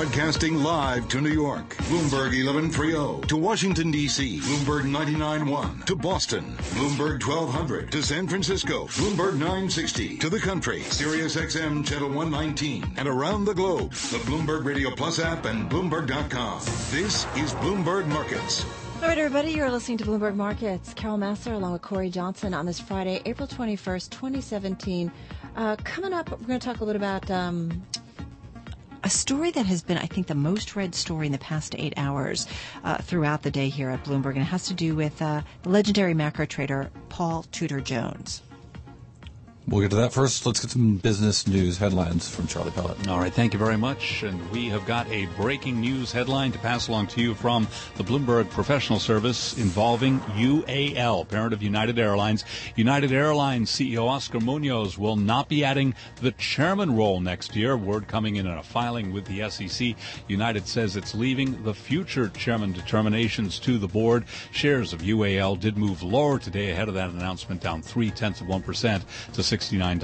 Broadcasting live to New York, Bloomberg 1130. To Washington, D.C., Bloomberg 99.1. To Boston, Bloomberg 1200. To San Francisco, Bloomberg 960. To the country, Sirius XM Channel 119. And around the globe, the Bloomberg Radio Plus app and Bloomberg.com. This is Bloomberg Markets. All right, everybody, you're listening to Bloomberg Markets. Carol Massar along with Corey Johnson on this Friday, April 21st, 2017. Coming up, we're going to talk a little bit about a story that has been, I think, the most read story in the past 8 hours throughout the day here at Bloomberg, and it has to do with the legendary macro trader Paul Tudor Jones. We'll get to that first. Let's get some business news headlines from Charlie Pellet. All right, thank you very much. And we have got a breaking news headline to pass along to you from the Bloomberg Professional Service involving UAL, parent of United Airlines. United Airlines CEO Oscar Munoz will not be adding the chairman role next year. Word coming in a filing with the SEC. United says it's leaving the future chairman determinations to the board. Shares of UAL did move lower today ahead of that announcement, down 0.3% to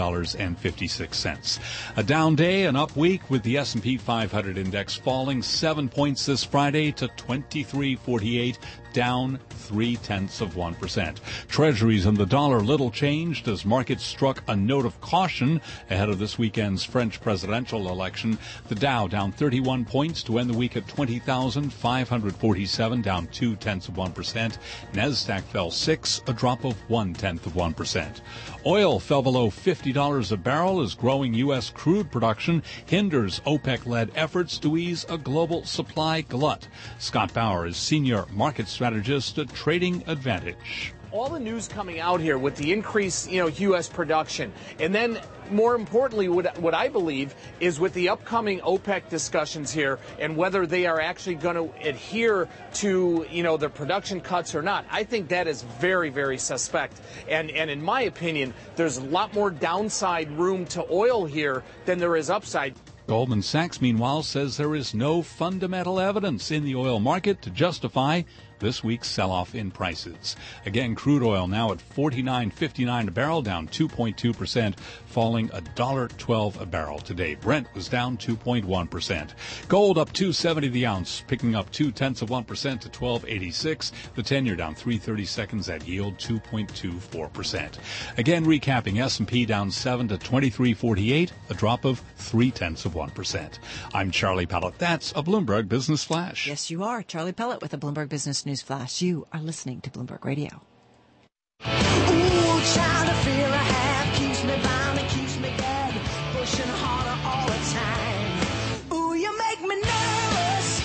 $69.56. A down day, an up week, with the S&P 500 index falling 7 points this Friday to 2348, down 0.3%. Treasuries and the dollar little changed as markets struck a note of caution ahead of this weekend's French presidential election. The Dow down 31 points to end the week at 20,547, down 0.2%. Nasdaq fell 6, a drop of 0.1%. Oil fell below $50 a barrel as growing U.S. crude production hinders OPEC-led efforts to ease a global supply glut. Scott Bauer is senior market strategist at Trading Advantage. All the news coming out here with the increased, U.S. production, and then more importantly, what I believe is with the upcoming OPEC discussions here and whether they are actually going to adhere to, the production cuts or not. I think that is very, very suspect. And in my opinion, there's a lot more downside room to oil here than there is upside. Goldman Sachs, meanwhile, says there is no fundamental evidence in the oil market to justify this week's sell-off in prices. Again, crude oil now at $49.59 a barrel, down 2.2%, falling $1.12 a barrel today. Brent was down 2.1%. Gold up $2.70 the ounce, picking up 0.2% to $12.86. The 10-year down 3/32 at yield 2.24%. Again, recapping, S&P down 7 to 2348, a drop of 0.3%. I'm Charlie Pellet. That's a Bloomberg Business Flash. Yes, you are. Charlie Pellet with a Bloomberg Business News Flash. You are listening to Bloomberg Radio. Ooh, child, I feel I have, keeps me bound and keeps me dead, pushing harder all the time. Ooh, you make me nervous.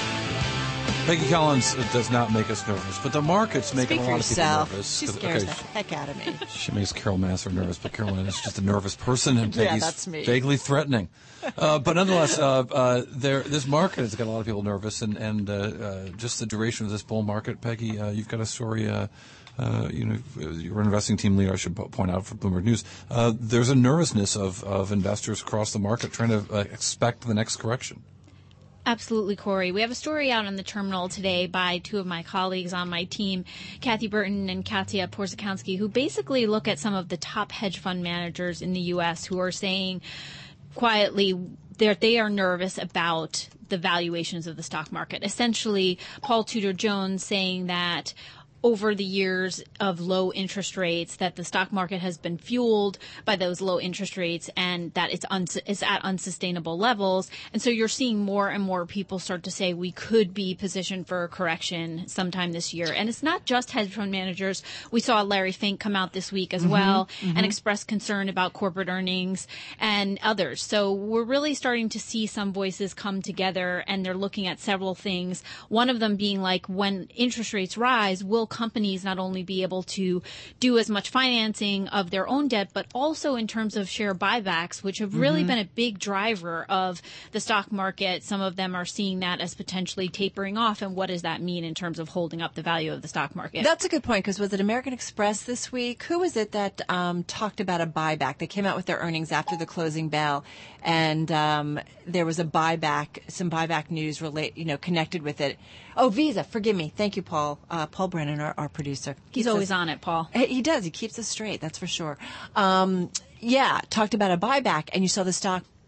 Peggy Collins does not make us nervous, but the market's making a lot of people nervous. She scares the heck out of me. She makes Carol Massar nervous, but Carolyn is just a nervous person, and Peggy's that's me. Vaguely threatening. But nonetheless, this market has got a lot of people nervous, and just the duration of this bull market. Peggy, you've got a story. You're an investing team leader, I should point out, for Bloomberg News. There's a nervousness of investors across the market trying to expect the next correction. Absolutely, Corey. We have a story out on the terminal today by two of my colleagues on my team, Kathy Burton and Katya Porzakowski, who basically look at some of the top hedge fund managers in the U.S. who are saying quietly that they are nervous about the valuations of the stock market. Essentially, Paul Tudor Jones saying that over the years of low interest rates, that the stock market has been fueled by those low interest rates and that it's at unsustainable levels. And so you're seeing more and more people start to say we could be positioned for a correction sometime this year. And it's not just hedge fund managers. We saw Larry Fink come out this week as well and express concern about corporate earnings and others. So we're really starting to see some voices come together, and they're looking at several things. One of them being like, when interest rates rise, will companies not only be able to do as much financing of their own debt, but also in terms of share buybacks, which have really been a big driver of the stock market. Some of them are seeing that as potentially tapering off. And what does that mean in terms of holding up the value of the stock market? That's a good point, because was it American Express this week? Who was it that talked about a buyback? They came out with their earnings after the closing bell, and there was a buyback, some buyback news connected with it. Oh, Visa. Forgive me. Thank you, Paul. Paul Brennan, our producer. He's always on it, Paul. He does. He keeps us straight. That's for sure. Talked about a buyback, and you saw the stock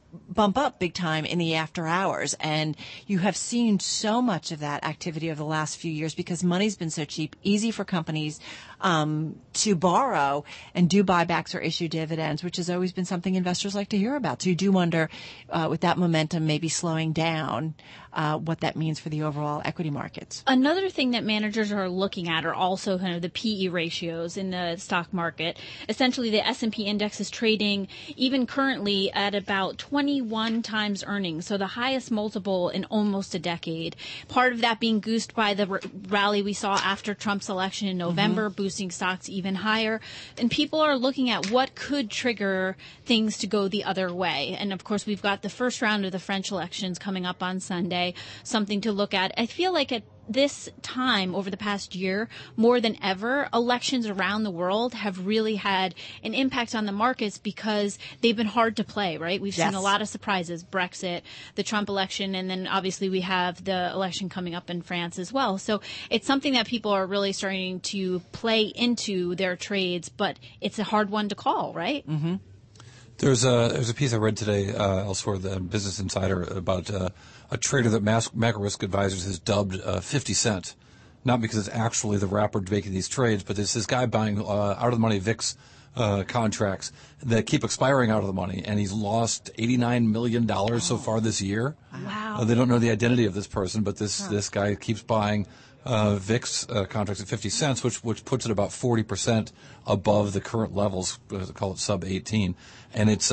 bump up big time in the after hours. And you have seen so much of that activity over the last few years because money's been so cheap, easy for companies to borrow and do buybacks or issue dividends, which has always been something investors like to hear about. So you do wonder, with that momentum maybe slowing down, what that means for the overall equity markets. Another thing that managers are looking at are also kind of the PE ratios in the stock market. Essentially, the S&P index is trading even currently at about 21 times earnings, so the highest multiple in almost a decade. Part of that being goosed by the rally we saw after Trump's election in November, boosting stocks even higher. And people are looking at what could trigger things to go the other way. And of course, we've got the first round of the French elections coming up on Sunday, something to look at. I feel like at this time over the past year, more than ever, elections around the world have really had an impact on the markets because they've been hard to play, right? We've seen a lot of surprises, Brexit, the Trump election, and then obviously we have the election coming up in France as well. So it's something that people are really starting to play into their trades, but it's a hard one to call, right? Mm-hmm. There's a piece I read today elsewhere, the Business Insider, about a trader that Macro Risk Advisors has dubbed 50 Cent, not because it's actually the rapper making these trades, but it's this guy buying out of the money VIX contracts that keep expiring out of the money, and he's lost $89 million so far this year. Wow. They don't know the identity of this person, but this guy keeps buying VIX contracts at 50 cents, which puts it about 40% above the current levels, call it sub 18. And it's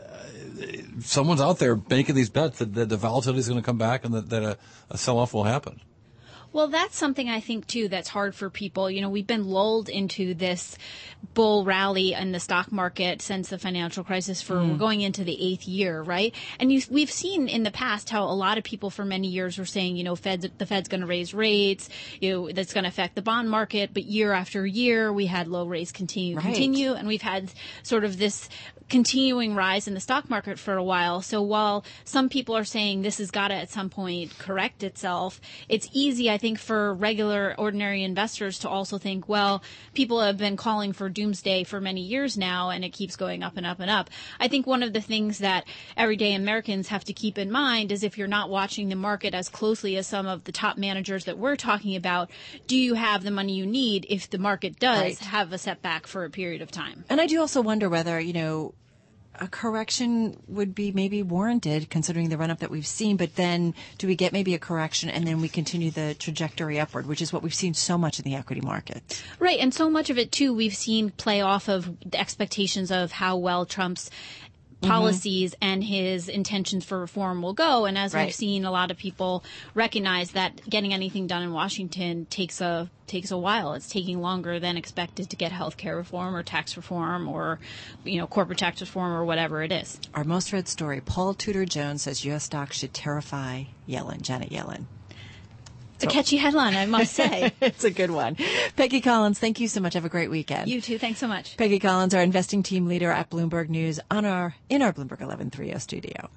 someone's out there making these bets that the volatility is going to come back and that a sell-off will happen. Well, that's something I think, too, that's hard for people. You know, we've been lulled into this bull rally in the stock market since the financial crisis we're going into the 8th year, right? And we've seen in the past how a lot of people for many years were saying, you know, the Fed's going to raise rates, you know, that's going to affect the bond market. But year after year, we had low rates continue, and we've had sort of this continuing rise in the stock market for a while. So while some people are saying this has got to at some point correct itself, it's easy, I think, for regular, ordinary investors to also think, well, people have been calling for doomsday for many years now, and it keeps going up and up and up. I think one of the things that everyday Americans have to keep in mind is if you're not watching the market as closely as some of the top managers that we're talking about, do you have the money you need if the market does have a setback for a period of time? And I do also wonder whether, you know, a correction would be maybe warranted considering the run-up that we've seen, but then do we get maybe a correction and then we continue the trajectory upward, which is what we've seen so much in the equity market. Right, and so much of it, too, we've seen play off of the expectations of how well Trump's policies and his intentions for reform will go. And as we've seen, a lot of people recognize that getting anything done in Washington takes a while. It's taking longer than expected to get health care reform or tax reform or, you know, corporate tax reform or whatever it is. Our most read story, Paul Tudor Jones says U.S. stocks should terrify Yellen, Janet Yellen. It's a catchy headline, I must say. It's a good one. Peggy Collins, thank you so much. Have a great weekend. You too. Thanks so much. Peggy Collins, our investing team leader at Bloomberg News, in our Bloomberg 1130 studio.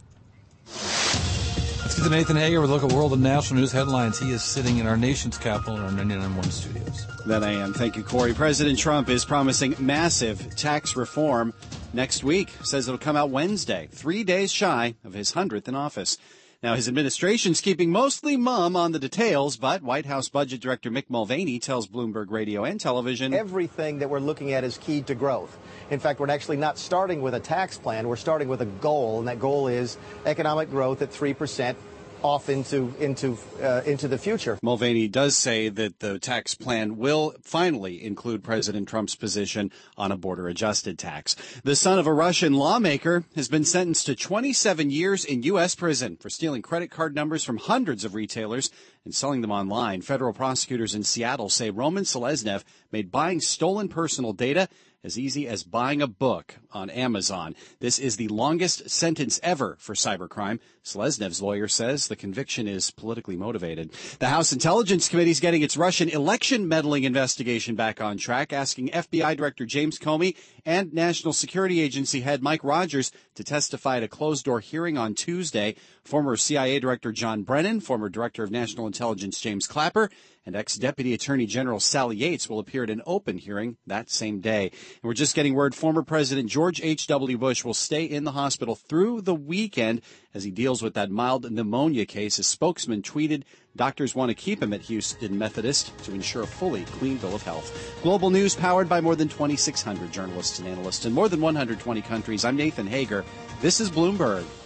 Let's get to Nathan Hager with a look at world and national news headlines. He is sitting in our nation's capital in our 99.1 studios. That I am. Thank you, Corey. President Trump is promising massive tax reform next week. Says it'll come out Wednesday, 3 days shy of his 100th in office. Now, his administration's keeping mostly mum on the details, but White House Budget Director Mick Mulvaney tells Bloomberg Radio and Television everything that we're looking at is key to growth. In fact, we're actually not starting with a tax plan. We're starting with a goal, and that goal is economic growth at 3% off into the future. Mulvaney does say that the tax plan will finally include President Trump's position on a border-adjusted tax. The son of a Russian lawmaker has been sentenced to 27 years in U.S. prison for stealing credit card numbers from hundreds of retailers and selling them online. Federal prosecutors in Seattle say Roman Seleznev made buying stolen personal data as easy as buying a book on Amazon. This is the longest sentence ever for cybercrime. Seleznev's lawyer says the conviction is politically motivated. The House Intelligence Committee is getting its Russian election meddling investigation back on track, asking FBI Director James Comey and National Security Agency head Mike Rogers to testify at a closed-door hearing on Tuesday. Former CIA Director John Brennan, former Director of National Intelligence James Clapper, and ex-Deputy Attorney General Sally Yates will appear at an open hearing that same day. And we're just getting word former President George H.W. Bush will stay in the hospital through the weekend as he deals with that mild pneumonia case. His spokesman tweeted, doctors want to keep him at Houston Methodist to ensure a fully clean bill of health. Global news powered by more than 2,600 journalists and analysts in more than 120 countries. I'm Nathan Hager. This is Bloomberg.